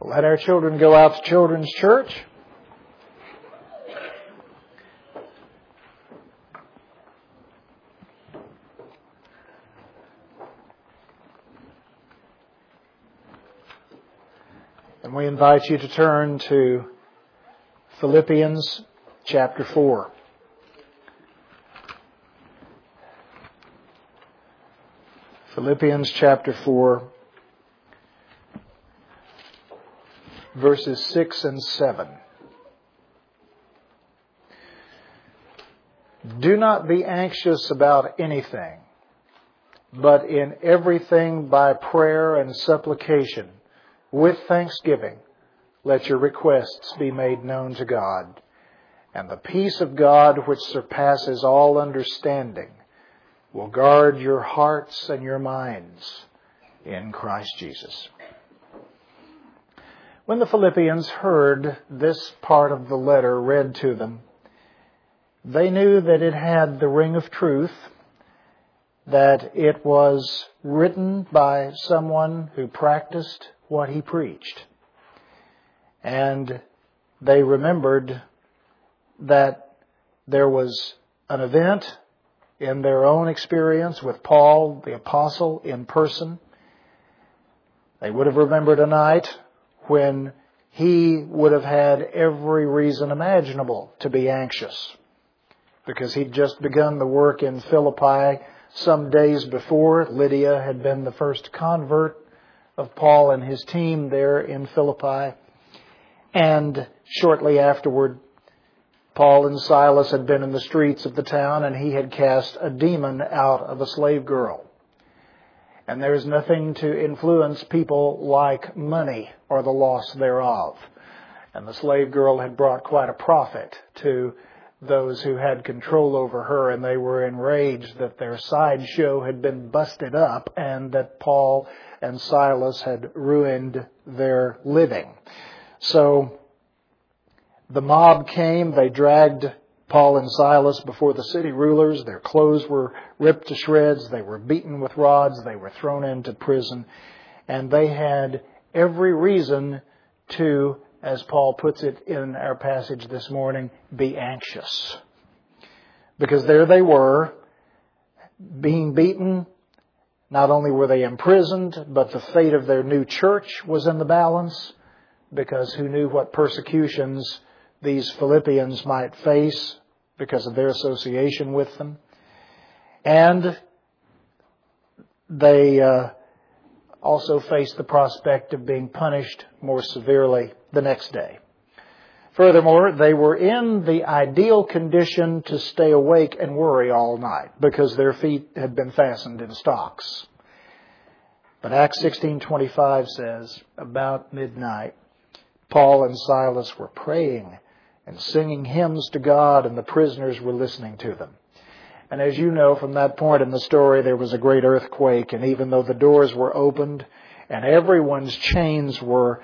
Let our children go out to Children's Church. And we invite you to turn to Philippians chapter 4. Philippians chapter 4, verses 6 and 7. Do not be anxious about anything, but in everything by prayer and supplication, with thanksgiving, let your requests be made known to God. And the peace of God, which surpasses all understanding, will guard your hearts and your minds in Christ Jesus. When the Philippians heard this part of the letter read to them, they knew that it had the ring of truth, that it was written by someone who practiced what he preached. And they remembered that there was an event in their own experience with Paul, the apostle, in person. They would have remembered a night when he would have had every reason imaginable to be anxious, because he'd just begun the work in Philippi some days before. Lydia had been the first convert of Paul and his team there in Philippi. And shortly afterward, Paul and Silas had been in the streets of the town, and he had cast a demon out of a slave girl. And there is nothing to influence people like money or the loss thereof. And the slave girl had brought quite a profit to those who had control over her, and they were enraged that their sideshow had been busted up and that Paul and Silas had ruined their living. So the mob came. They dragged Paul and Silas before the city rulers. Their clothes were ripped to shreds. They were beaten with rods. They were thrown into prison. And they had every reason to, as Paul puts it in our passage this morning, be anxious. Because there they were, being beaten. Not only were they imprisoned, but the fate of their new church was in the balance, because who knew what persecutions these Philippians might face because of their association with them. And they also faced the prospect of being punished more severely the next day. Furthermore, they were in the ideal condition to stay awake and worry all night, because their feet had been fastened in stocks. But Acts 16:25 says, about midnight, Paul and Silas were praying and singing hymns to God, and the prisoners were listening to them. And as you know, from that point in the story, there was a great earthquake, and even though the doors were opened and everyone's chains were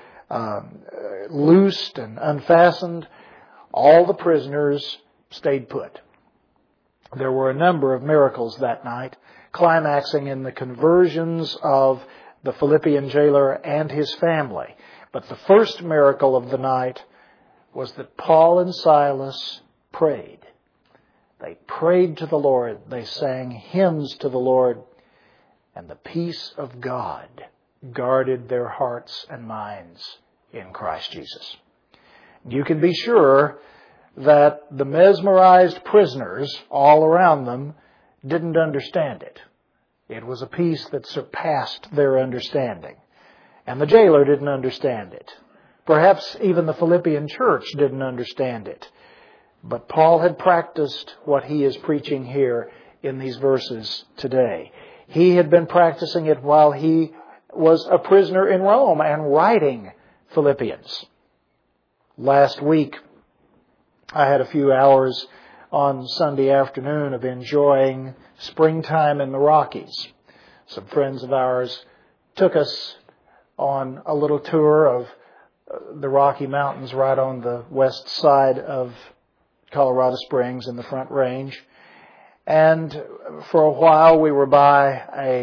loosed and unfastened, all the prisoners stayed put. There were a number of miracles that night, climaxing in the conversions of the Philippian jailer and his family. But the first miracle of the night was that Paul and Silas prayed. They prayed to the Lord. They sang hymns to the Lord. And the peace of God guarded their hearts and minds in Christ Jesus. You can be sure that the mesmerized prisoners all around them didn't understand it. It was a peace that surpassed their understanding. And the jailer didn't understand it. Perhaps even the Philippian church didn't understand it. But Paul had practiced what he is preaching here in these verses today. He had been practicing it while he was a prisoner in Rome and writing Philippians. Last week, I had a few hours on Sunday afternoon of enjoying springtime in the Rockies. Some friends of ours took us on a little tour of the Rocky Mountains right on the west side of Colorado Springs in the Front Range. And for a while we were by a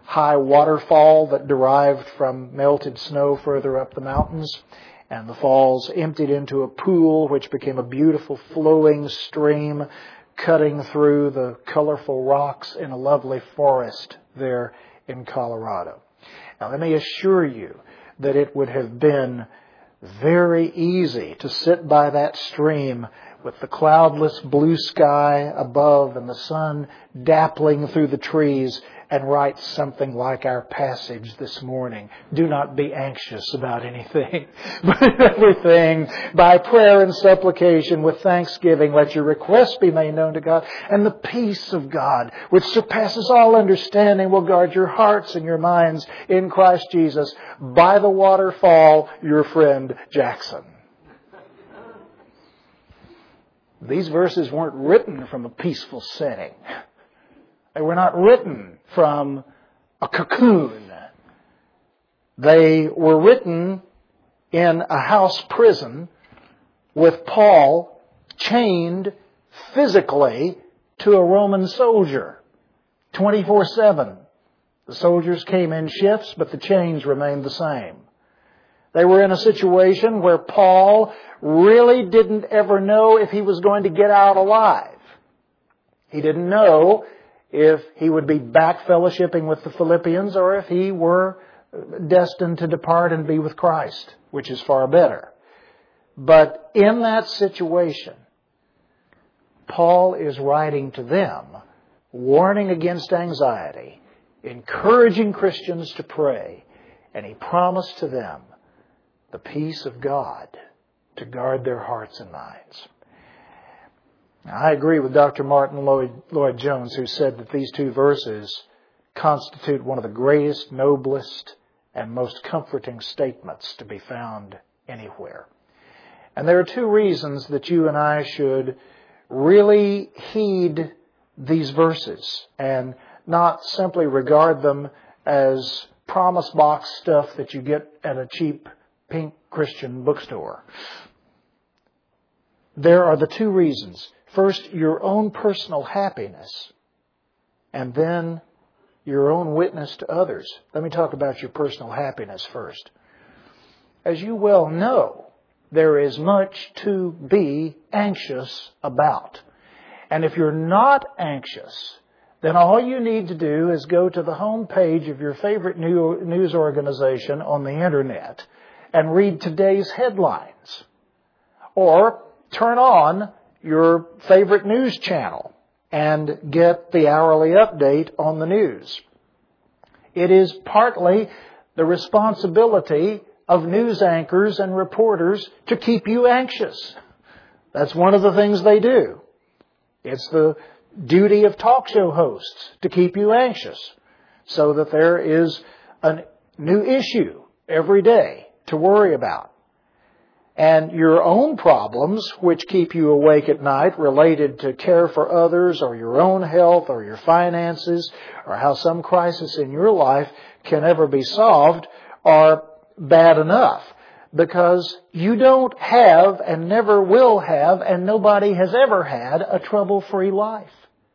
high waterfall that derived from melted snow further up the mountains. And the falls emptied into a pool which became a beautiful flowing stream cutting through the colorful rocks in a lovely forest there in Colorado. Now let me assure you that it would have been very easy to sit by that stream with the cloudless blue sky above and the sun dappling through the trees and write something like our passage this morning. Do not be anxious about anything, but in everything, by prayer and supplication with thanksgiving, let your requests be made known to God, and the peace of God, which surpasses all understanding, will guard your hearts and your minds in Christ Jesus. By the waterfall, your friend Jackson. These verses weren't written from a peaceful setting. They were not written from a cocoon. They were written in a house prison with Paul chained physically to a Roman soldier 24/7. The soldiers came in shifts, but the chains remained the same. They were in a situation where Paul really didn't ever know if he was going to get out alive. He didn't know if he would be back fellowshipping with the Philippians or if he were destined to depart and be with Christ, which is far better. But in that situation, Paul is writing to them, warning against anxiety, encouraging Christians to pray, and he promised to them the peace of God to guard their hearts and minds. Now, I agree with Dr. Martin Lloyd-Jones, who said that these two verses constitute one of the greatest, noblest, and most comforting statements to be found anywhere. And there are two reasons that you and I should really heed these verses and not simply regard them as promise box stuff that you get at a cheap pink Christian bookstore. There are the two reasons. First, your own personal happiness, and then your own witness to others. Let me talk about your personal happiness first. As you well know, there is much to be anxious about. And if you're not anxious, then all you need to do is go to the home page of your favorite news organization on the internet and read today's headlines. Or turn on your favorite news channel and get the hourly update on the news. It is partly the responsibility of news anchors and reporters to keep you anxious. That's one of the things they do. It's the duty of talk show hosts to keep you anxious so that there is a new issue every day to worry about. And your own problems, which keep you awake at night, related to care for others or your own health or your finances or how some crisis in your life can ever be solved, are bad enough. Because you don't have and never will have, and nobody has ever had, a trouble-free life.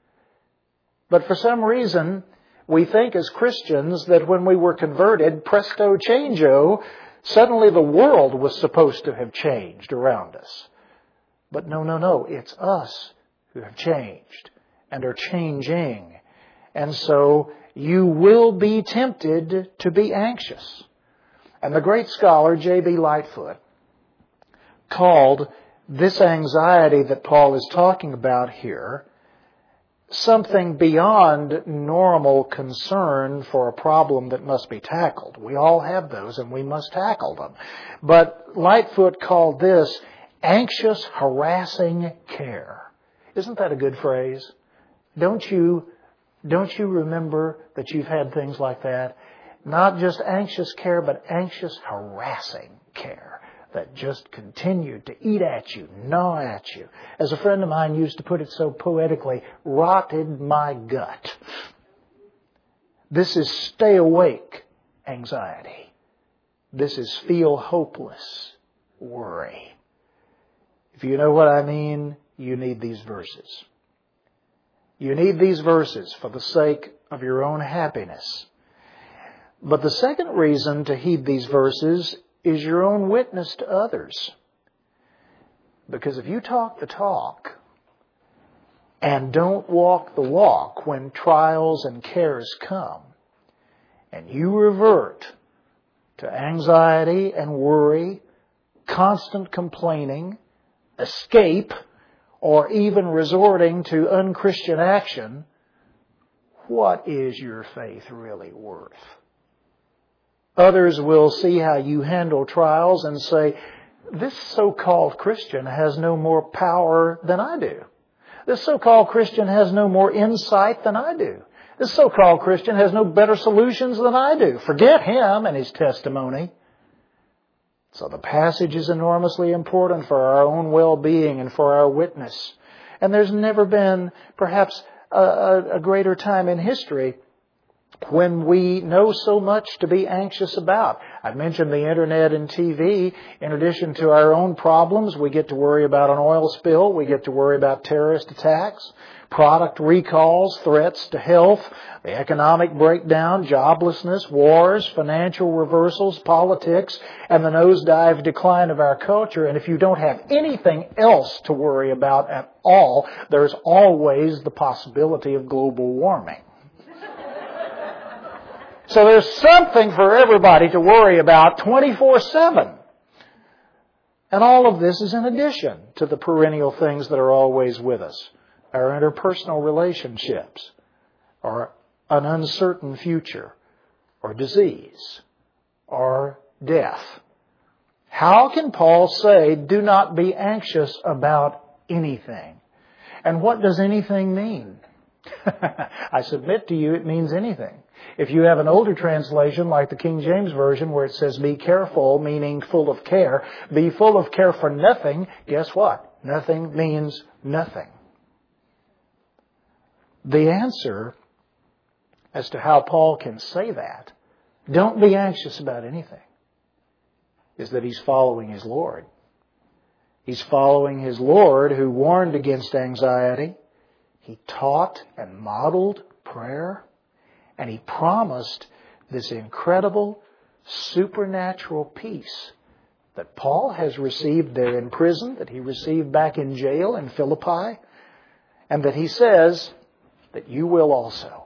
But for some reason, we think as Christians that when we were converted, presto changeo, suddenly the world was supposed to have changed around us. But no. It's us who have changed and are changing. And so you will be tempted to be anxious. And the great scholar J.B. Lightfoot called this anxiety that Paul is talking about here something beyond normal concern for a problem that must be tackled. We all have those and we must tackle them. But Lightfoot called this anxious, harassing care. Isn't that a good phrase? Don't you remember that you've had things like that? Not just anxious care, but anxious, harassing care that just continued to eat at you, gnaw at you. As a friend of mine used to put it so poetically, rotted my gut. This is stay awake anxiety. This is feel hopeless worry. If you know what I mean, you need these verses. You need these verses for the sake of your own happiness. But the second reason to heed these verses is your own witness to others. Because if you talk the talk and don't walk the walk when trials and cares come, and you revert to anxiety and worry, constant complaining, escape, or even resorting to unchristian action, what is your faith really worth? Others will see how you handle trials and say, this so-called Christian has no more power than I do. This so-called Christian has no more insight than I do. This so-called Christian has no better solutions than I do. Forget him and his testimony. So the passage is enormously important for our own well-being and for our witness. And there's never been perhaps a greater time in history when we know so much to be anxious about. I've mentioned the internet and TV. In addition to our own problems, we get to worry about an oil spill. We get to worry about terrorist attacks, product recalls, threats to health, the economic breakdown, joblessness, wars, financial reversals, politics, and the nosedive decline of our culture. And if you don't have anything else to worry about at all, there's always the possibility of global warming. So there's something for everybody to worry about 24/7. And all of this is in addition to the perennial things that are always with us. Our interpersonal relationships, or an uncertain future, or disease, or death. How can Paul say, do not be anxious about anything? And what does anything mean? I submit to you it means anything. If you have an older translation like the King James Version where it says be careful, meaning full of care, be full of care for nothing, guess what? Nothing means nothing. The answer as to how Paul can say that, don't be anxious about anything, is that he's following his Lord. He's following his Lord who warned against anxiety. He taught and modeled prayer. And he promised this incredible supernatural peace that Paul has received there in prison, that he received back in jail in Philippi, and that he says that you will also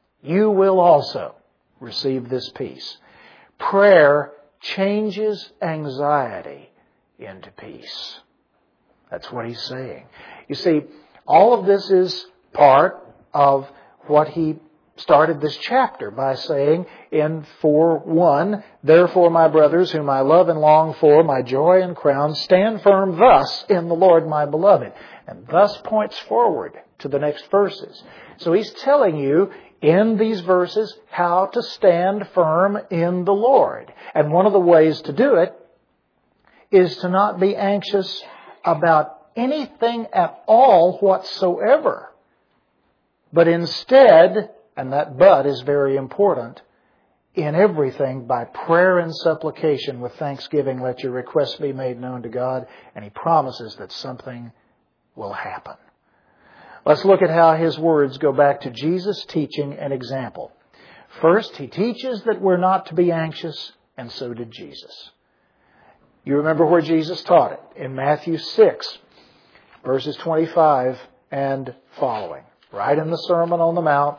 receive this peace. Prayer changes anxiety into peace. That's what he's saying. You see, all of this is part of what he started this chapter by saying in 4:1, therefore, my brothers, whom I love and long for, my joy and crown, stand firm thus in the Lord, my beloved. And thus points forward to the next verses. So he's telling you in these verses how to stand firm in the Lord. And one of the ways to do it is to not be anxious about anything at all whatsoever, but instead, and that but is very important, in everything by prayer and supplication with thanksgiving let your requests be made known to God, and he promises that something will happen. Let's look at how his words go back to Jesus' teaching and example. First, he teaches that we're not to be anxious, and so did Jesus. You remember where Jesus taught it, in Matthew 6, verses 25 and following. Right in the Sermon on the Mount,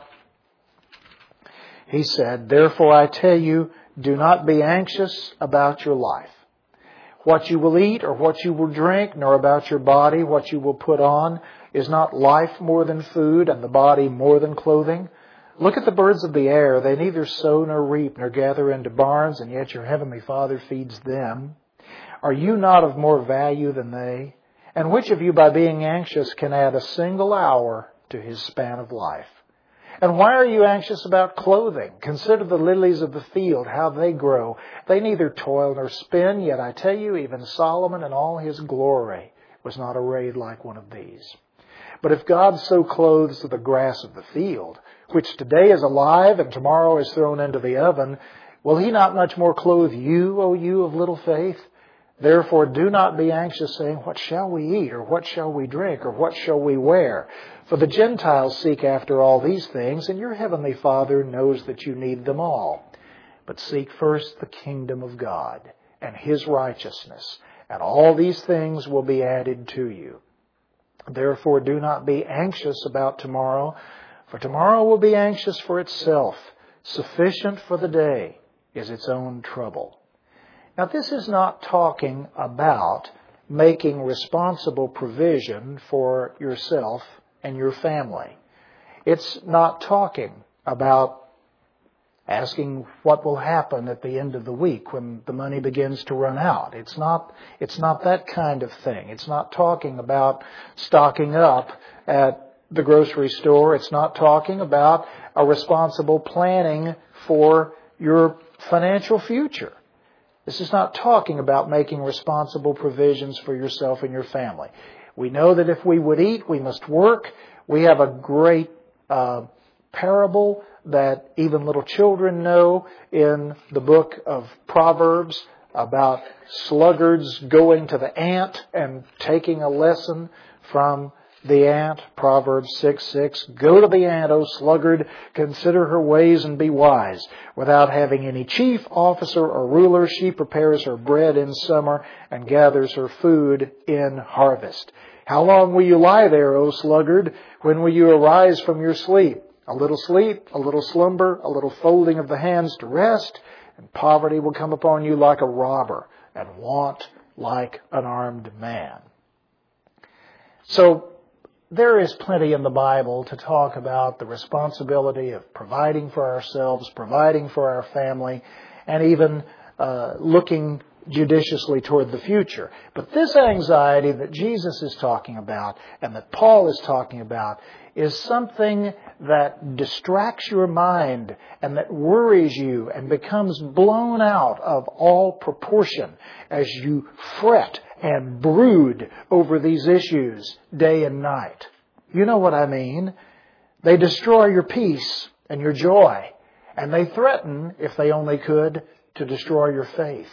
he said, therefore I tell you, do not be anxious about your life, what you will eat or what you will drink, nor about your body, what you will put on. Is not life more than food, and the body more than clothing? Look at the birds of the air. They neither sow nor reap nor gather into barns, and yet your heavenly Father feeds them. Are you not of more value than they? And which of you, by being anxious, can add a single hour to his span of life? And why are you anxious about clothing? Consider the lilies of the field, how they grow. They neither toil nor spin, yet I tell you, even Solomon in all his glory was not arrayed like one of these. But if God so clothes the grass of the field, which today is alive and tomorrow is thrown into the oven, will he not much more clothe you, O you of little faith? Therefore do not be anxious, saying, what shall we eat, or what shall we drink, or what shall we wear? For the Gentiles seek after all these things, and your heavenly Father knows that you need them all. but seek first the kingdom of God and His righteousness, and all these things will be added to you. Therefore do not be anxious about tomorrow, for tomorrow will be anxious for itself. Sufficient for the day is its own trouble. Now this is not talking about making responsible provision for yourself and your family. It's not talking about asking what will happen at the end of the week when the money begins to run out. It's not that kind of thing. It's not talking about stocking up at the grocery store. It's not talking about a responsible planning for your financial future. This is not talking about making responsible provisions for yourself and your family. We know that if we would eat, we must work. We have a great parable that even little children know in the book of Proverbs about sluggards going to the ant and taking a lesson from the ant. Proverbs 6:6. Go to the ant, O sluggard, consider her ways and be wise. Without having any chief, officer, or ruler, she prepares her bread in summer and gathers her food in harvest. How long will you lie there, O sluggard? When will you arise from your sleep? A little sleep, a little slumber, a little folding of the hands to rest, and poverty will come upon you like a robber, and want like an armed man. So, there is plenty in the Bible to talk about the responsibility of providing for ourselves, providing for our family, and even looking judiciously toward the future. But this anxiety that Jesus is talking about and that Paul is talking about is something that distracts your mind and that worries you and becomes blown out of all proportion as you fret and brood over these issues day and night. You know what I mean. They destroy your peace and your joy, and they threaten, if they only could, to destroy your faith.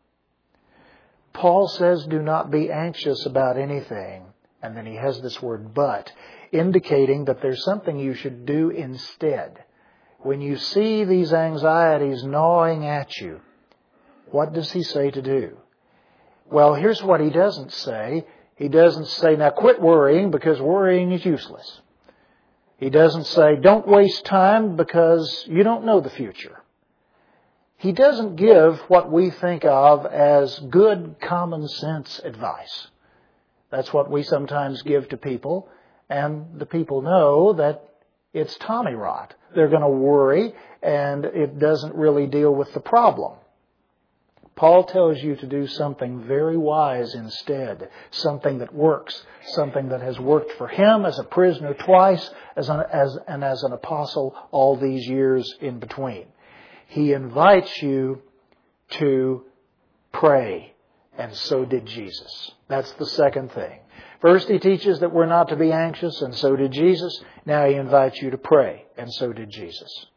Paul says, do not be anxious about anything. And then he has this word, but, indicating that there's something you should do instead. When you see these anxieties gnawing at you, what does he say to do? Well, here's what he doesn't say. He doesn't say, now quit worrying because worrying is useless. He doesn't say, don't waste time because you don't know the future. He doesn't give what we think of as good common sense advice. That's what we sometimes give to people, and the people know that it's Tommy rot. They're going to worry, and it doesn't really deal with the problem. Paul tells you to do something very wise instead, something that works, something that has worked for him as a prisoner twice, and as an apostle all these years in between. He invites you to pray, and so did Jesus. That's the second thing. First, he teaches that we're not to be anxious, and so did Jesus. Now he invites you to pray, and so did Jesus.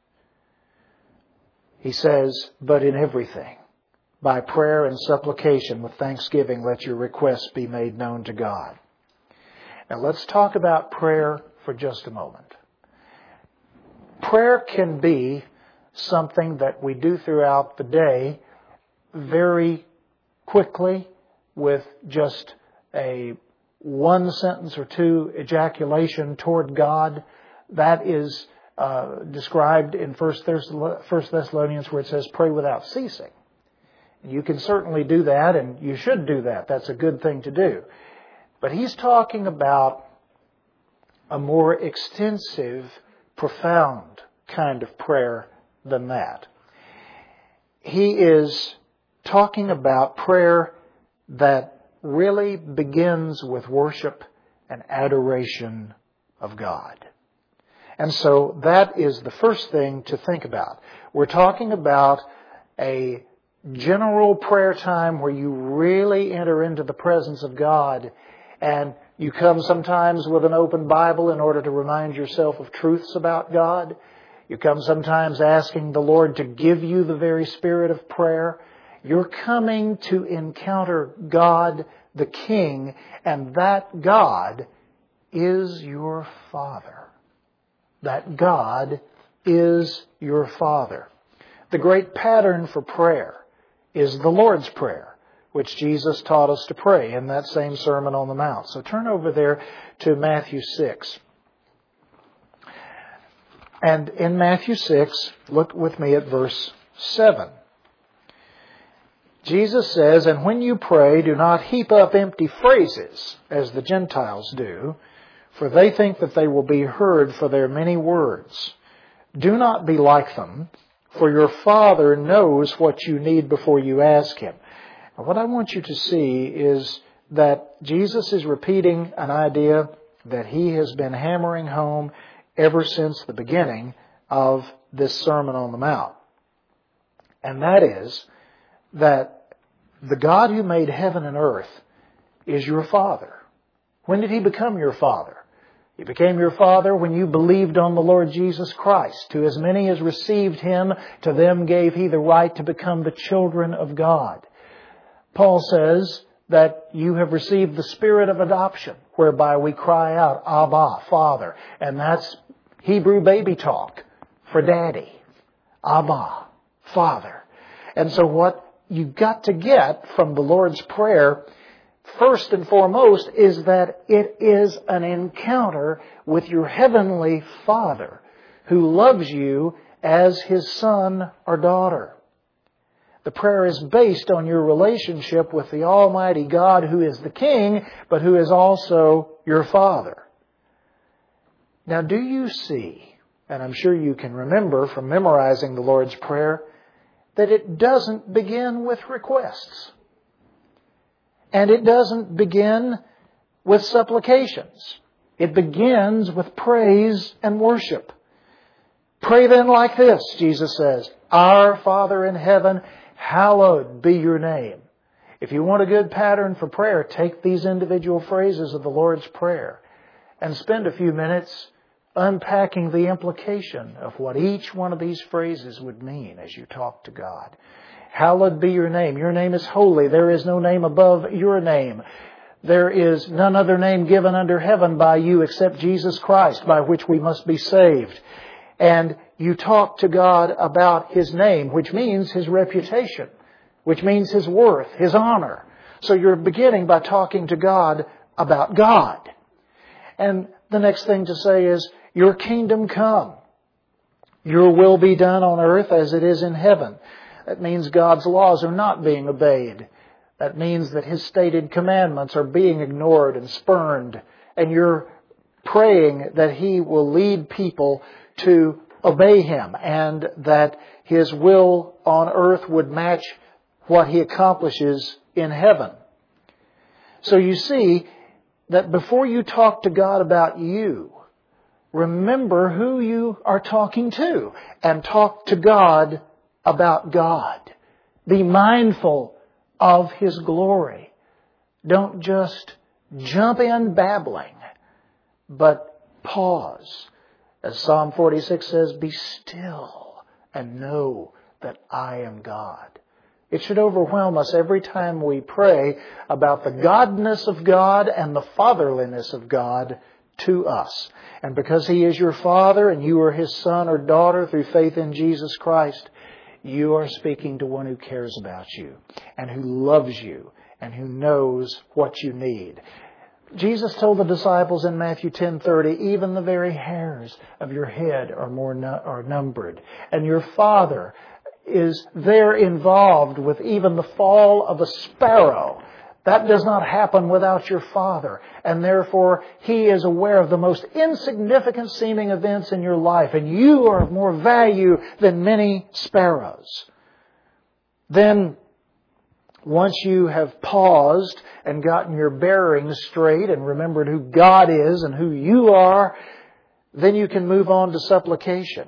He says, but in everything, by prayer and supplication with thanksgiving, let your requests be made known to God. Now let's talk about prayer for just a moment. Prayer can be something that we do throughout the day very quickly with just a one sentence or two ejaculation toward God. That is described in 1 Thessalonians where it says pray without ceasing. You can certainly do that, and you should do that. That's a good thing to do. But he's talking about a more extensive, profound kind of prayer than that. He is talking about prayer that really begins with worship and adoration of God. And so that is the first thing to think about. We're talking about a general prayer time where you really enter into the presence of God, and you come sometimes with an open Bible in order to remind yourself of truths about God. You come sometimes asking the Lord to give you the very spirit of prayer. You're coming to encounter God, the King, and that God is your Father. That God is your Father. The great pattern for prayer is the Lord's Prayer, which Jesus taught us to pray in that same Sermon on the Mount. So turn over there to Matthew 6. And in Matthew 6, look with me at verse 7. Jesus says, "And when you pray, do not heap up empty phrases, as the Gentiles do, for they think that they will be heard for their many words. Do not be like them, for your Father knows what you need before you ask Him." And what I want you to see is that Jesus is repeating an idea that He has been hammering home ever since the beginning of this Sermon on the Mount. And that is that the God who made heaven and earth is your Father. When did He become your Father? He became your Father when you believed on the Lord Jesus Christ. To as many as received Him, to them gave He the right to become the children of God. Paul says that you have received the Spirit of adoption, whereby we cry out, Abba, Father. And that's Hebrew baby talk for Daddy. Abba, Father. And so what you've got to get from the Lord's Prayer, first and foremost, is that it is an encounter with your Heavenly Father who loves you as His son or daughter. The prayer is based on your relationship with the Almighty God who is the King, but who is also your Father. Now, do you see, and I'm sure you can remember from memorizing the Lord's Prayer, that it doesn't begin with requests. And it doesn't begin with supplications. It begins with praise and worship. Pray then like this, Jesus says, "Our Father in heaven, hallowed be your name." If you want a good pattern for prayer, take these individual phrases of the Lord's Prayer and spend a few minutes unpacking the implication of what each one of these phrases would mean as you talk to God. Hallowed be your name. Your name is holy. There is no name above your name. There is none other name given under heaven by you except Jesus Christ, by which we must be saved. And you talk to God about His name, which means His reputation, which means His worth, His honor. So you're beginning by talking to God about God. And the next thing to say is, your kingdom come. Your will be done on earth as it is in heaven. That means God's laws are not being obeyed. That means that His stated commandments are being ignored and spurned. And you're praying that He will lead people to obey Him and that His will on earth would match what He accomplishes in heaven. So you see that before you talk to God about you, remember who you are talking to and talk to God about God. Be mindful of His glory. Don't just jump in babbling, but pause. As Psalm 46 says, "Be still and know that I am God." It should overwhelm us every time we pray about the godness of God and the fatherliness of God to us. And because He is your Father and you are His son or daughter through faith in Jesus Christ, you are speaking to one who cares about you and who loves you and who knows what you need. Jesus told the disciples in Matthew 10:30, "Even the very hairs of your head are numbered, and your Father is there involved with even the fall of a sparrow." That does not happen without your Father. And therefore, He is aware of the most insignificant seeming events in your life. And you are of more value than many sparrows. Then, once you have paused and gotten your bearings straight and remembered who God is and who you are, then you can move on to supplication.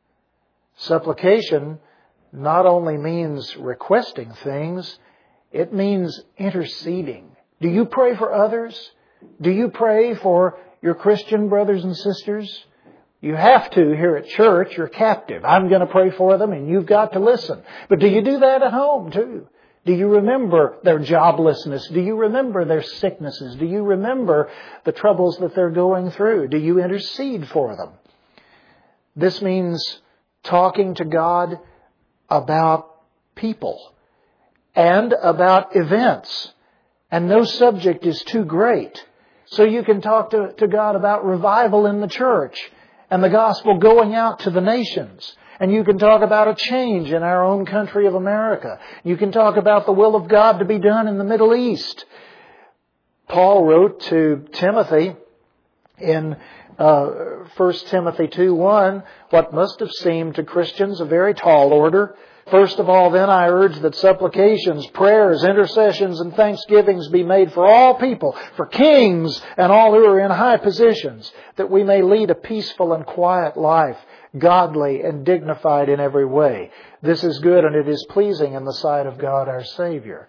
Supplication not only means requesting things, it means interceding. Do you pray for others? Do you pray for your Christian brothers and sisters? You have to here at church. You're captive. I'm going to pray for them and you've got to listen. But do you do that at home too? Do you remember their joblessness? Do you remember their sicknesses? Do you remember the troubles that they're going through? Do you intercede for them? This means talking to God about people and about events. And no subject is too great. So you can talk to God about revival in the church and the gospel going out to the nations. And you can talk about a change in our own country of America. You can talk about the will of God to be done in the Middle East. Paul wrote to Timothy in 1 Timothy 2:1, what must have seemed to Christians a very tall order. First of all, then, I urge that supplications, prayers, intercessions, and thanksgivings be made for all people, for kings and all who are in high positions, that we may lead a peaceful and quiet life, godly and dignified in every way. This is good and it is pleasing in the sight of God our Savior.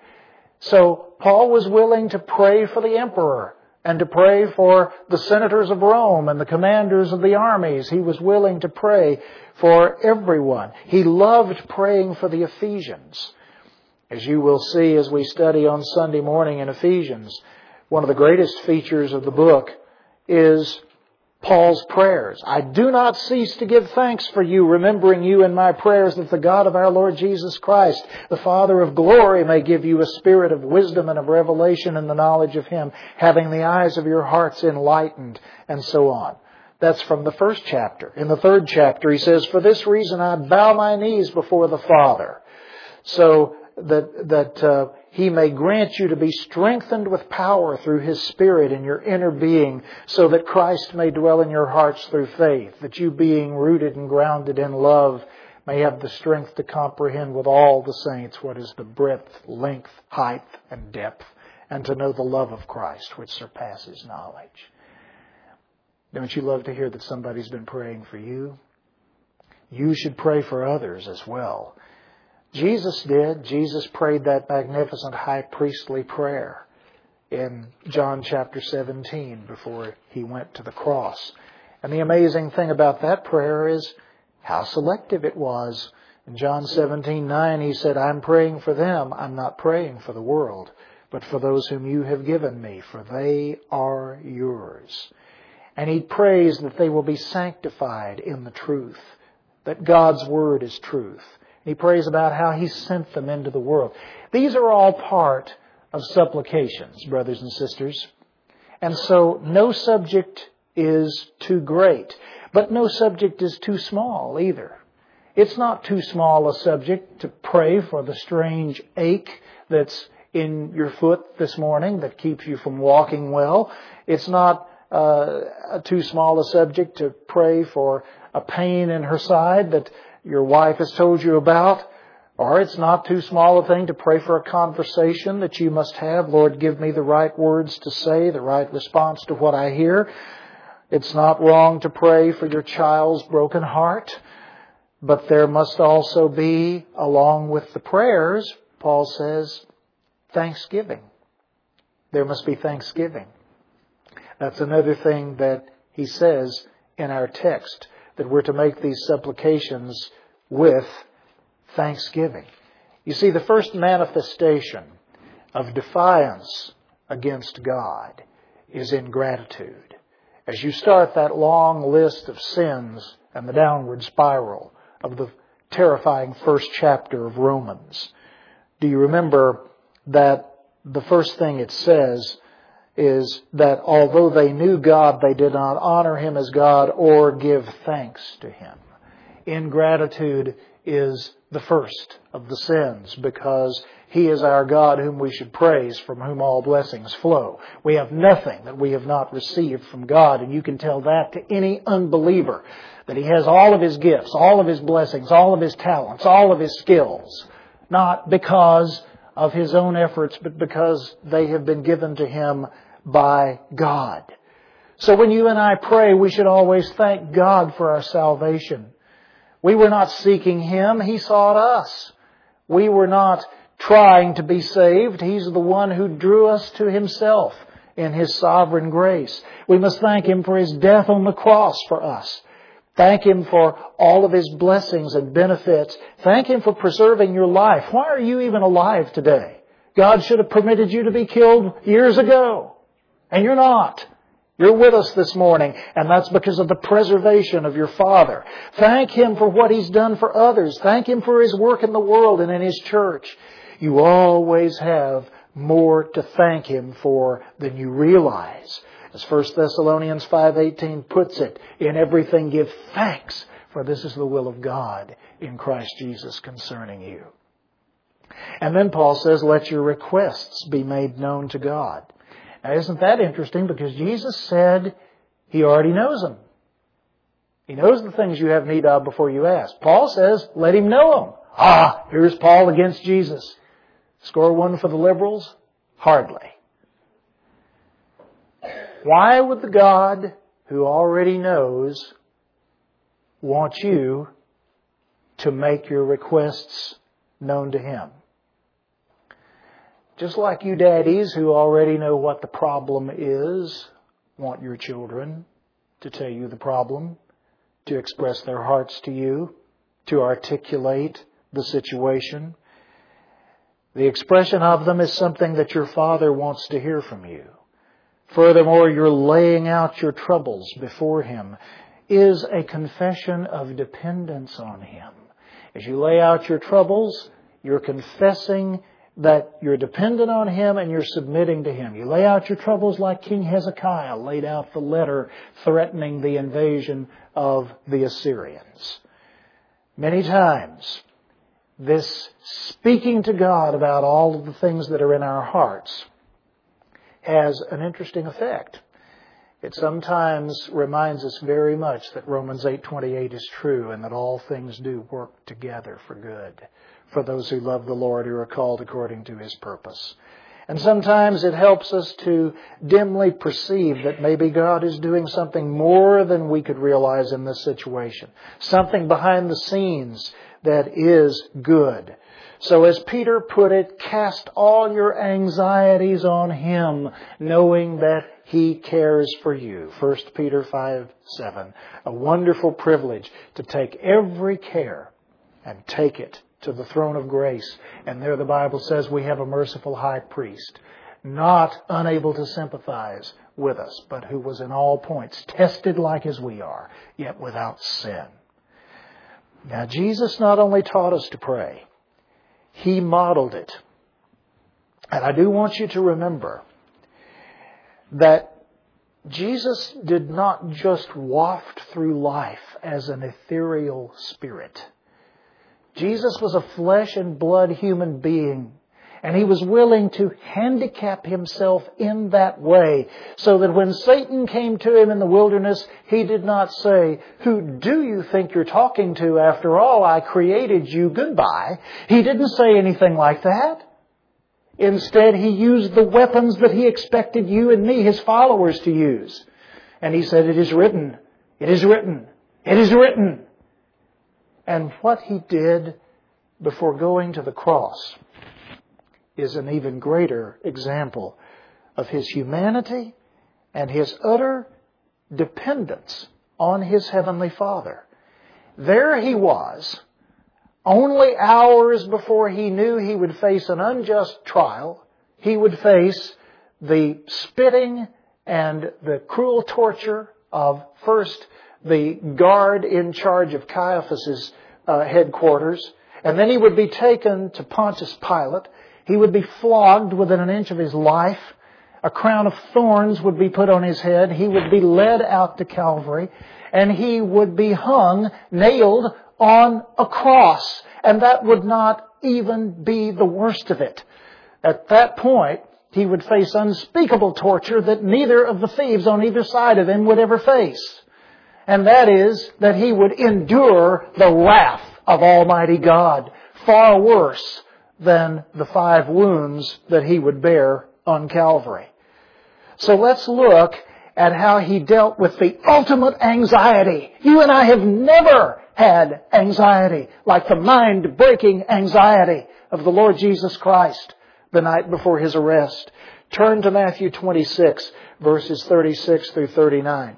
So Paul was willing to pray for the emperor and to pray for the senators of Rome and the commanders of the armies. He was willing to pray for everyone. He loved praying for the Ephesians. As you will see as we study on Sunday morning in Ephesians, one of the greatest features of the book is Paul's prayers. I do not cease to give thanks for you, remembering you in my prayers, that the God of our Lord Jesus Christ, the Father of glory, may give you a spirit of wisdom and of revelation in the knowledge of Him, having the eyes of your hearts enlightened, and so on. That's from the first chapter. In the third chapter, he says, for this reason I bow my knees before the Father, so that He may grant you to be strengthened with power through His Spirit in your inner being, so that Christ may dwell in your hearts through faith, that you, being rooted and grounded in love, may have the strength to comprehend with all the saints what is the breadth, length, height, and depth, and to know the love of Christ, which surpasses knowledge. Don't you love to hear that somebody's been praying for you? You should pray for others as well. Jesus did. Jesus prayed that magnificent high priestly prayer in John chapter 17 before He went to the cross. And the amazing thing about that prayer is how selective it was. In John 17:9, He said, I'm praying for them. I'm not praying for the world, but for those whom you have given me, for they are yours. And He prays that they will be sanctified in the truth, that God's Word is truth. He prays about how He sent them into the world. These are all part of supplications, brothers and sisters. And so no subject is too great, but no subject is too small either. It's not too small a subject to pray for the strange ache that's in your foot this morning that keeps you from walking well. It's not too small a subject to pray for a pain in her side that your wife has told you about. Or it's not too small a thing to pray for a conversation that you must have. Lord, give me the right words to say, the right response to what I hear. It's not wrong to pray for your child's broken heart. But there must also be, along with the prayers, Paul says, thanksgiving. There must be thanksgiving. That's another thing that he says in our text, that we're to make these supplications with thanksgiving. You see, the first manifestation of defiance against God is ingratitude. As you start that long list of sins and the downward spiral of the terrifying first chapter of Romans, do you remember that the first thing it says is that although they knew God, they did not honor Him as God or give thanks to Him. Ingratitude is the first of the sins, because He is our God whom we should praise, from whom all blessings flow. We have nothing that we have not received from God, and you can tell that to any unbeliever, that He has all of His gifts, all of His blessings, all of His talents, all of His skills, not because of his own efforts, but because they have been given to him by God. So when you and I pray, we should always thank God for our salvation. We were not seeking Him. He sought us. We were not trying to be saved. He's the one who drew us to Himself in His sovereign grace. We must thank Him for His death on the cross for us. Thank Him for all of His blessings and benefits. Thank Him for preserving your life. Why are you even alive today? God should have permitted you to be killed years ago. And you're not. You're with us this morning, and that's because of the preservation of your Father. Thank Him for what He's done for others. Thank Him for His work in the world and in His church. You always have more to thank Him for than you realize. As 1 Thessalonians 5:18 puts it, in everything give thanks, for this is the will of God in Christ Jesus concerning you. And then Paul says, let your requests be made known to God. Now, isn't that interesting? Because Jesus said He already knows them. He knows the things you have need of before you ask. Paul says, let Him know them. Here's Paul against Jesus. Score one for the liberals? Hardly. Why would the God who already knows want you to make your requests known to Him? Just like you daddies who already know what the problem is, want your children to tell you the problem, to express their hearts to you, to articulate the situation. The expression of them is something that your Father wants to hear from you. Furthermore, your laying out your troubles before Him is a confession of dependence on Him. As you lay out your troubles, you're confessing that you're dependent on Him and you're submitting to Him. You lay out your troubles like King Hezekiah laid out the letter threatening the invasion of the Assyrians. Many times, this speaking to God about all of the things that are in our hearts has an interesting effect. It sometimes reminds us very much that Romans 8:28 is true and that all things do work together for good for those who love the Lord, who are called according to His purpose. And sometimes it helps us to dimly perceive that maybe God is doing something more than we could realize in this situation. Something behind the scenes that is good. So as Peter put it, cast all your anxieties on Him, knowing that He cares for you. 1 Peter 5:7. A wonderful privilege to take every care and take it to the throne of grace. And there the Bible says we have a merciful high priest, not unable to sympathize with us, but who was in all points tested like as we are, yet without sin. Now, Jesus not only taught us to pray, He modeled it. And I do want you to remember that Jesus did not just waft through life as an ethereal spirit. Jesus was a flesh and blood human being, and He was willing to handicap Himself in that way, so that when Satan came to Him in the wilderness, He did not say, "Who do you think you're talking to? After all, I created you. Goodbye." He didn't say anything like that. Instead, He used the weapons that He expected you and me, His followers, to use. And He said, "It is written. It is written. It is written." And what He did before going to the cross is an even greater example of His humanity and His utter dependence on His Heavenly Father. There He was, only hours before He knew He would face an unjust trial. He would face the spitting and the cruel torture of first the guard in charge of Caiaphas' headquarters, and then He would be taken to Pontius Pilate. He would be flogged within an inch of His life. A crown of thorns would be put on His head. He would be led out to Calvary, and He would be hung, nailed on a cross. And that would not even be the worst of it. At that point, He would face unspeakable torture that neither of the thieves on either side of Him would ever face. And that is that He would endure the wrath of Almighty God, far worse than the 5 wounds that He would bear on Calvary. So let's look at how He dealt with the ultimate anxiety. You and I have never had anxiety like the mind-breaking anxiety of the Lord Jesus Christ the night before His arrest. Turn to Matthew 26, verses 36 through 39.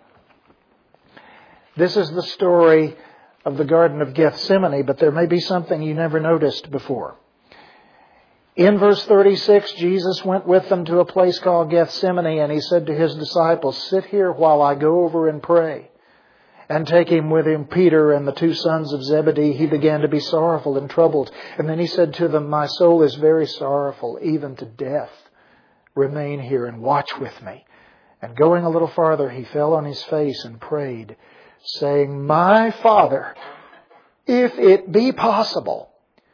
This is the story of the Garden of Gethsemane, but there may be something you never noticed before. In verse 36, Jesus went with them to a place called Gethsemane, and He said to His disciples, "Sit here while I go over and pray." And taking with Him Peter and the two sons of Zebedee, He began to be sorrowful and troubled. And then He said to them, "My soul is very sorrowful, even to death. Remain here and watch with me." And going a little farther, He fell on His face and prayed, saying, "My Father, if it be possible,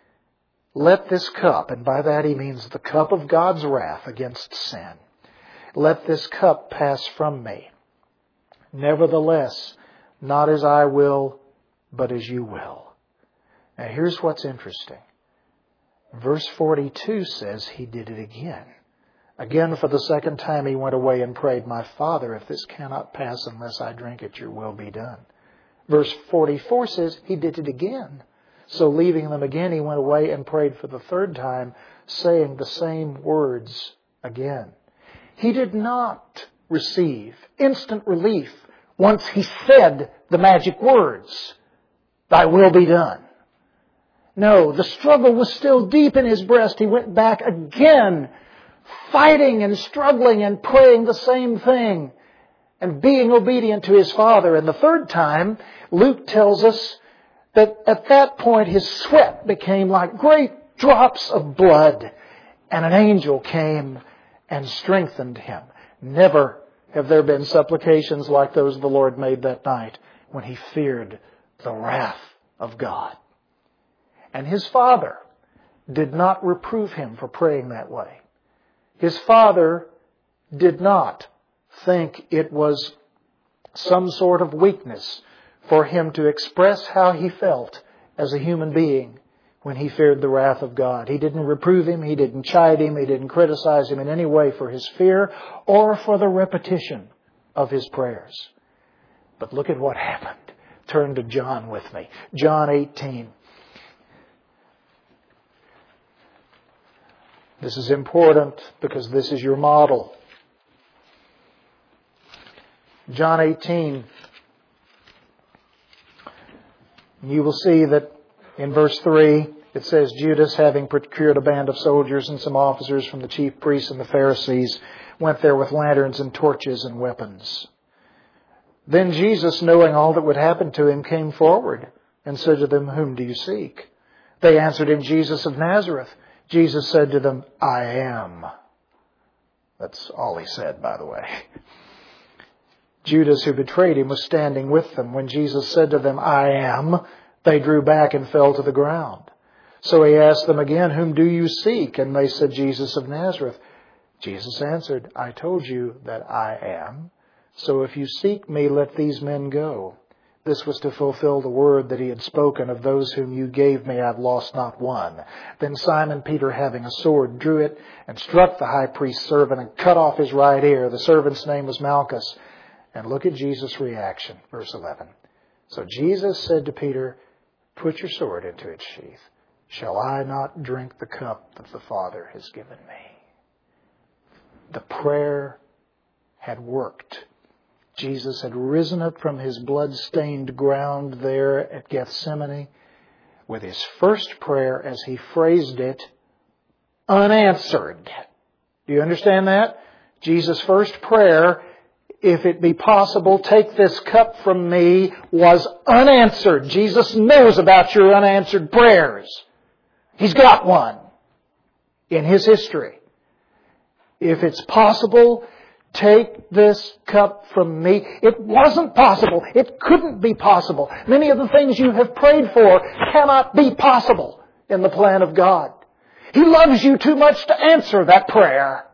let this cup," and by that He means the cup of God's wrath against sin, "let this cup pass from me. Nevertheless, not as I will, but as you will." Now here's what's interesting. Verse 42 says He did it again. Again, for the second time, He went away and prayed, "My Father, if this cannot pass unless I drink it, your will be done." Verse 44 says He did it again. So leaving them again, He went away and prayed for the third time, saying the same words again. He did not receive instant relief once He said the magic words, "Thy will be done." No, the struggle was still deep in His breast. He went back again, fighting and struggling and praying the same thing and being obedient to His Father. And the third time, Luke tells us that at that point His sweat became like great drops of blood, and an angel came and strengthened Him. Never have there been supplications like those the Lord made that night when He feared the wrath of God. And His Father did not reprove Him for praying that way. His Father did not think it was some sort of weakness for Him to express how He felt as a human being when He feared the wrath of God. He didn't reprove Him. He didn't chide Him. He didn't criticize Him in any way for His fear or for the repetition of His prayers. But look at what happened. Turn to John with me. John 18. This is important because this is your model. John 18. You will see that in verse 3, it says, "Judas, having procured a band of soldiers and some officers from the chief priests and the Pharisees, went there with lanterns and torches and weapons. Then Jesus, knowing all that would happen to Him, came forward and said to them, 'Whom do you seek?' They answered Him, 'Jesus of Nazareth.' Jesus said to them, 'I am.'" That's all He said, by the way. Judas, who betrayed Him, was standing with them. When Jesus said to them, "I am," they drew back and fell to the ground. So He asked them again, "Whom do you seek?" And they said, "Jesus of Nazareth." Jesus answered, "I told you that I am. So if you seek me, let these men go." This was to fulfill the word that He had spoken, "Of those whom you gave me, I've lost not one." Then Simon Peter, having a sword, drew it and struck the high priest's servant and cut off his right ear. The servant's name was Malchus. And look at Jesus' reaction, verse 11. So Jesus said to Peter, "Put your sword into its sheath. Shall I not drink the cup that the Father has given me?" The prayer had worked. Jesus had risen up from His blood-stained ground there at Gethsemane with His first prayer, as He phrased it, unanswered. Do you understand that? Jesus' first prayer, "If it be possible, take this cup from me," was unanswered. Jesus knows about your unanswered prayers. He's got one in His history. "If it's possible, take this cup from me." It wasn't possible. It couldn't be possible. Many of the things you have prayed for cannot be possible in the plan of God. He loves you too much to answer that prayer.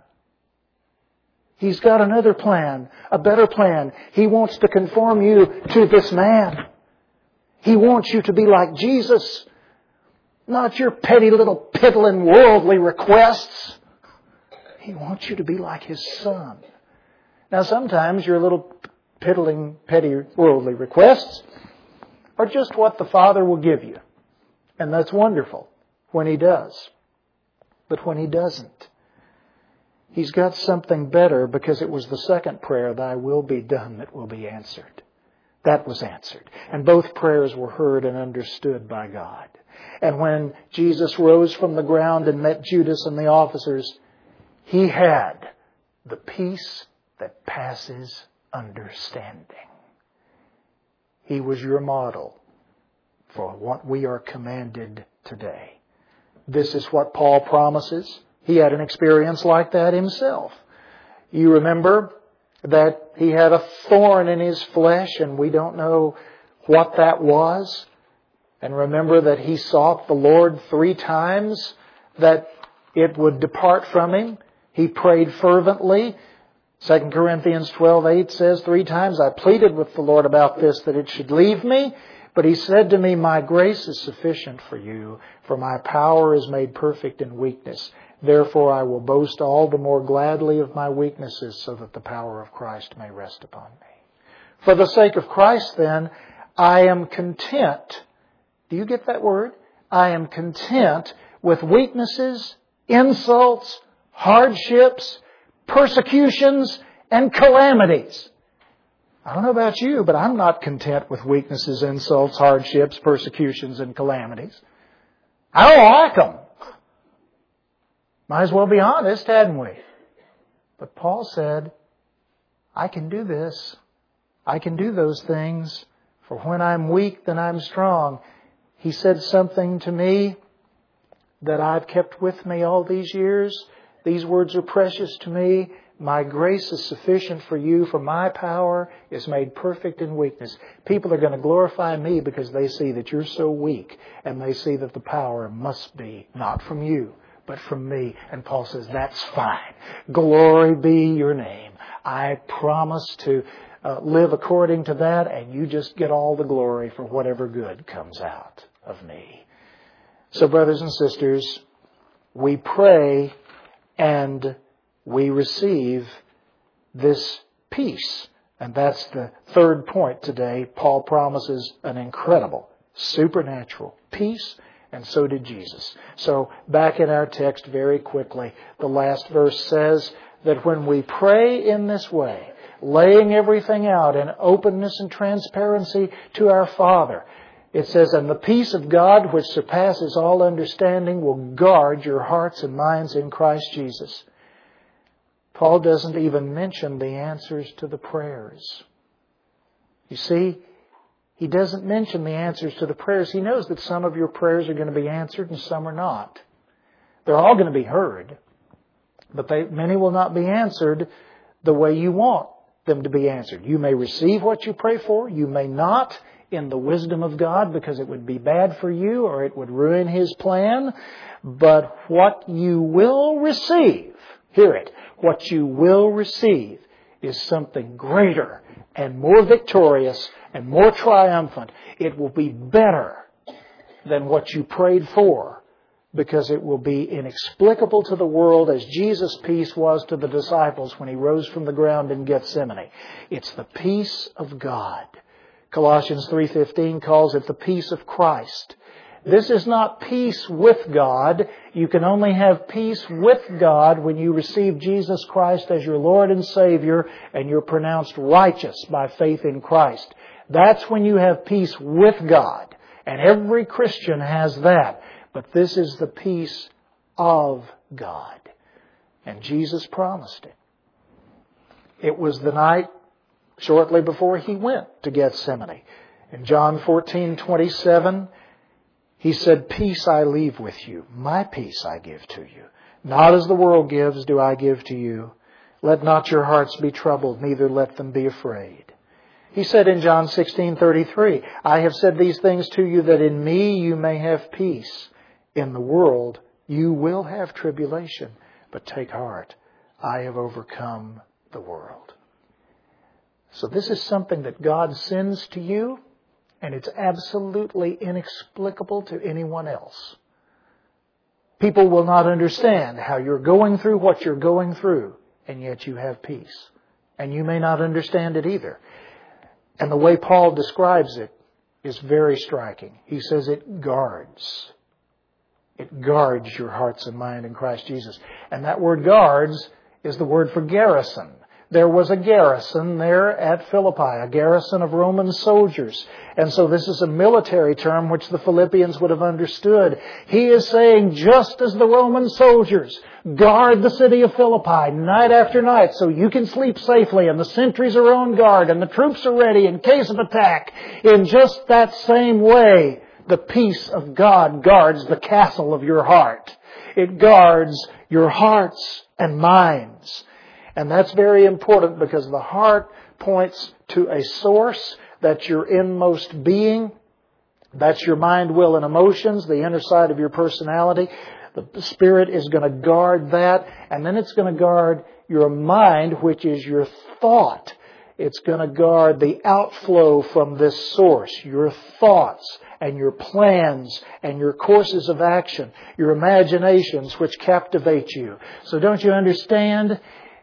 He's got another plan, a better plan. He wants to conform you to this man. He wants you to be like Jesus, not your petty little piddling worldly requests. He wants you to be like His Son. Now sometimes your little piddling, petty worldly requests are just what the Father will give you. And that's wonderful when He does. But when He doesn't, He's got something better, because it was the second prayer, "Thy will be done," that will be answered. That was answered. And both prayers were heard and understood by God. And when Jesus rose from the ground and met Judas and the officers, He had the peace that passes understanding. He was your model for what we are commanded today. This is what Paul promises. He had an experience like that himself. You remember that he had a thorn in his flesh, and we don't know what that was. And remember that he sought the Lord 3 times that it would depart from him. He prayed fervently. 2 Corinthians 12:8 says, 3 times I pleaded with the Lord about this, that it should leave me. But He said to me, my grace is sufficient for you, for my power is made perfect in weakness. Therefore I will boast all the more gladly of my weaknesses, so that the power of Christ may rest upon me. For the sake of Christ, then, I am content. Do you get that word? I am content with weaknesses, insults, hardships, persecutions, and calamities. I don't know about you, but I'm not content with weaknesses, insults, hardships, persecutions, and calamities. I don't like them. Might as well be honest, hadn't we? But Paul said, I can do this. I can do those things. For when I'm weak, then I'm strong. He said something to me that I've kept with me all these years. These words are precious to me. My grace is sufficient for you, for my power is made perfect in weakness. People are going to glorify me because they see that you're so weak, and they see that the power must be not from you, but from me. And Paul says, that's fine. Glory be your name. I promise to live according to that, and you just get all the glory for whatever good comes out of me. So, brothers and sisters, we pray and we receive this peace. And that's the third point today. Paul promises an incredible, supernatural peace, and so did Jesus. So back in our text very quickly, the last verse says that when we pray in this way, laying everything out in openness and transparency to our Father, it says, and the peace of God, which surpasses all understanding, will guard your hearts and minds in Christ Jesus. Paul doesn't even mention the answers to the prayers. You see, he doesn't mention the answers to the prayers. He knows that some of your prayers are going to be answered and some are not. They're all going to be heard, but many will not be answered the way you want them to be answered. You may receive what you pray for. You may not, in the wisdom of God, because it would be bad for you or it would ruin His plan. But what you will receive, hear it, what you will receive is something greater and more victorious and more triumphant. It will be better than what you prayed for, because it will be inexplicable to the world as Jesus' peace was to the disciples when He rose from the ground in Gethsemane. It's the peace of God. Colossians 3:15 calls it the peace of Christ. This is not peace with God. You can only have peace with God when you receive Jesus Christ as your Lord and Savior and you're pronounced righteous by faith in Christ. That's when you have peace with God. And every Christian has that. But this is the peace of God. And Jesus promised it. It was the night shortly before He went to Gethsemane. In John 14:27, He said, peace I leave with you. My peace I give to you. Not as the world gives do I give to you. Let not your hearts be troubled, neither let them be afraid. He said in John 16:33, I have said these things to you that in me you may have peace. In the world you will have tribulation, but take heart. I have overcome the world. So this is something that God sends to you, and it's absolutely inexplicable to anyone else. People will not understand how you're going through what you're going through, and yet you have peace. And you may not understand it either. And the way Paul describes it is very striking. He says it guards. It guards your hearts and mind in Christ Jesus. And that word guards is the word for garrison. there was a garrison there at Philippi, a garrison of Roman soldiers. And so this is a military term which the Philippians would have understood. He is saying, just as the Roman soldiers guard the city of Philippi night after night so you can sleep safely and the sentries are on guard and the troops are ready in case of attack, in just that same way, the peace of God guards the castle of your heart. It guards your hearts and minds. And that's very important because the heart points to a source. That's your inmost being. That's your mind, will, and emotions, the inner side of your personality. The Spirit is going to guard that. And then it's going to guard your mind, which is your thought. It's going to guard the outflow from this source, your thoughts and your plans and your courses of action, your imaginations which captivate you. So don't you understand?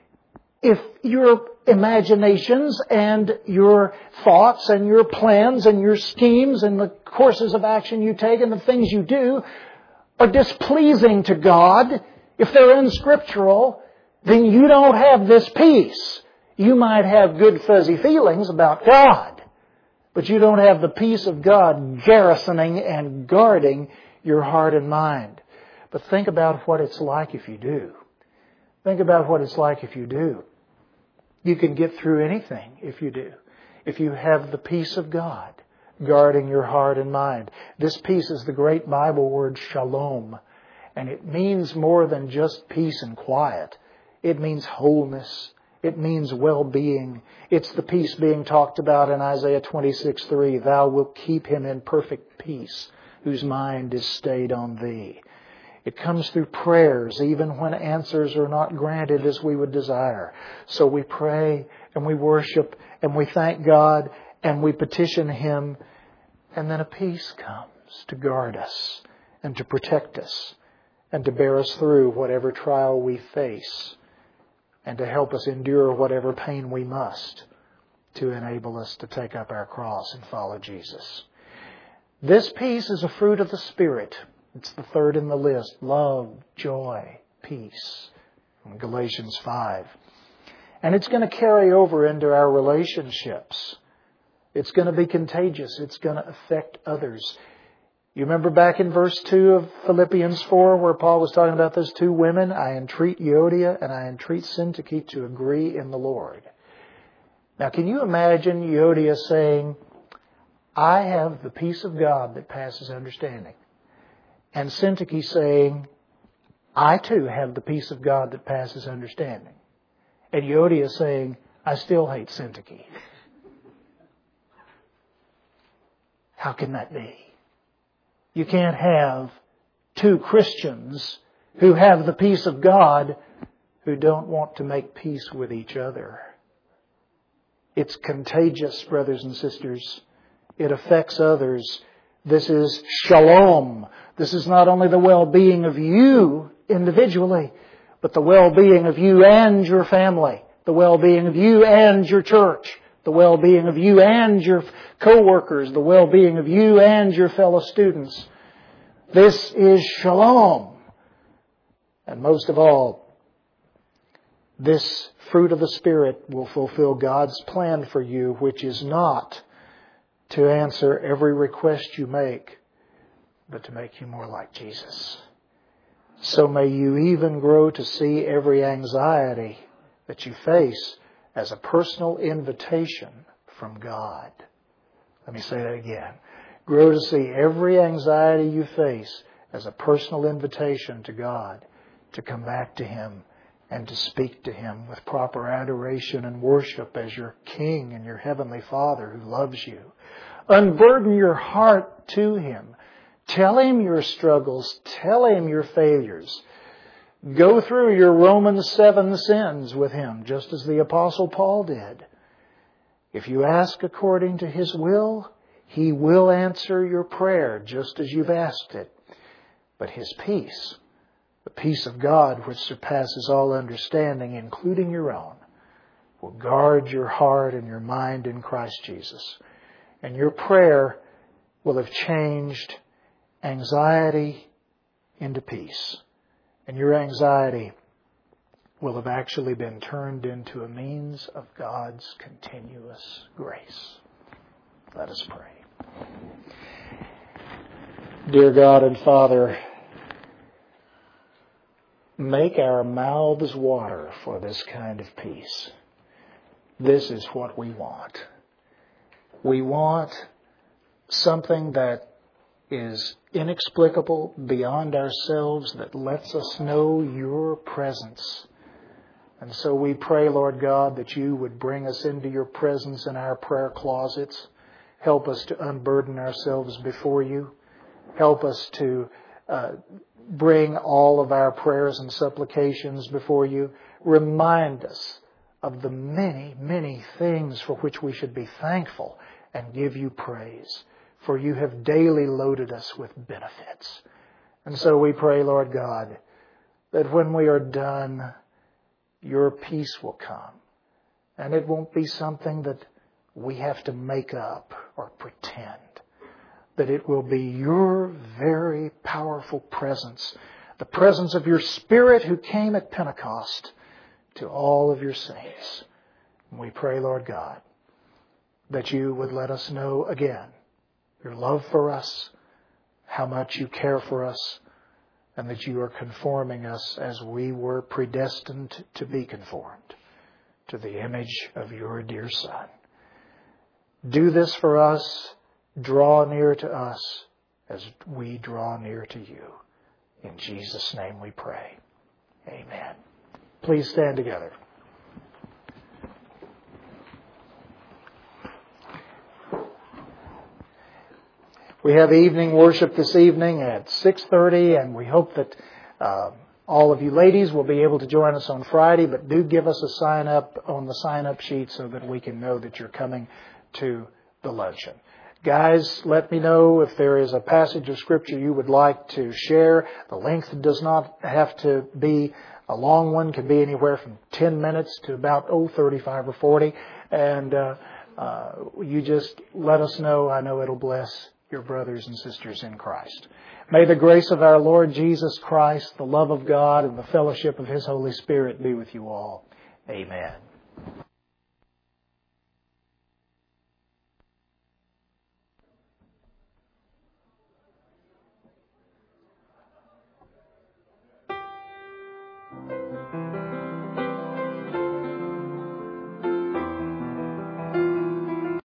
If your imaginations and your thoughts and your plans and your schemes and the courses of action you take and the things you do are displeasing to God, if they're unscriptural, then you don't have this peace. You might have good fuzzy feelings about God, but you don't have the peace of God garrisoning and guarding your heart and mind. But think about what it's like if you do. Think about what it's like if you do. You can get through anything if you do. If you have the peace of God guarding your heart and mind. This peace is the great Bible word shalom. And it means more than just peace and quiet. It means wholeness. It means well-being. It's the peace being talked about in Isaiah 26:3. Thou wilt keep him in perfect peace, whose mind is stayed on thee. It comes through prayers, even when answers are not granted as we would desire. So we pray and we worship and we thank God and we petition Him. And then a peace comes to guard us and to protect us and to bear us through whatever trial we face and to help us endure whatever pain we must to enable us to take up our cross and follow Jesus. This peace is a fruit of the Spirit. It's the third in the list. Love, joy, peace. In Galatians 5. And it's going to carry over into our relationships. It's going to be contagious. It's going to affect others. You remember back in verse 2 of Philippians 4 where Paul was talking about those two women? I entreat Euodia and I entreat Syntyche to agree in the Lord. Now can you imagine Euodia saying, I have the peace of God that passes understanding. And Syntyche saying, I too have the peace of God that passes understanding. And Euodia saying, I still hate Syntyche. How can that be? You can't have two Christians who have the peace of God who don't want to make peace with each other. It's contagious, brothers and sisters. It affects others. This is shalom. This is not only the well-being of you individually, but the well-being of you and your family, the well-being of you and your church, the well-being of you and your co-workers, the well-being of you and your fellow students. This is shalom. And most of all, this fruit of the Spirit will fulfill God's plan for you, which is not to answer every request you make, but to make you more like Jesus. So may you even grow to see every anxiety that you face as a personal invitation from God. Let me say that again. Grow to see every anxiety you face as a personal invitation to God to come back to Him and to speak to Him with proper adoration and worship as your King and your Heavenly Father who loves you. Unburden your heart to Him. Tell Him your struggles. Tell Him your failures. Go through your Romans 7 sins with Him, just as the Apostle Paul did. If you ask according to His will, He will answer your prayer just as you've asked it. But His peace, the peace of God which surpasses all understanding, including your own, will guard your heart and your mind in Christ Jesus. And your prayer will have changed anxiety into peace. And your anxiety will have actually been turned into a means of God's continuous grace. Let us pray. Dear God and Father, make our mouths water for this kind of peace. This is what we want. We want something that is inexplicable, beyond ourselves, that lets us know your presence. And so we pray, Lord God, that you would bring us into your presence in our prayer closets. Help us to unburden ourselves before you. Help us to bring all of our prayers and supplications before you. Remind us of the many, many things for which we should be thankful and give you praise. For you have daily loaded us with benefits. And so we pray, Lord God, that when we are done, your peace will come. And it won't be something that we have to make up or pretend. That it will be your very powerful presence, the presence of your Spirit who came at Pentecost to all of your saints. And we pray, Lord God, that you would let us know again your love for us, how much you care for us, and that you are conforming us as we were predestined to be conformed to the image of your dear Son. Do this for us. Draw near to us as we draw near to you. In Jesus' name we pray. Amen. Please stand together. We have evening worship this evening at 6:30, and we hope that all of you ladies will be able to join us on Friday, but do give us a sign up on the sign-up sheet so that we can know that you're coming to the luncheon. Guys, let me know if there is a passage of Scripture you would like to share. The length does not have to be a long one. It can be anywhere from 10 minutes to about 35 or 40. And you just let us know. I know it'll bless your brothers and sisters in Christ. May the grace of our Lord Jesus Christ, the love of God, and the fellowship of His Holy Spirit be with you all. Amen.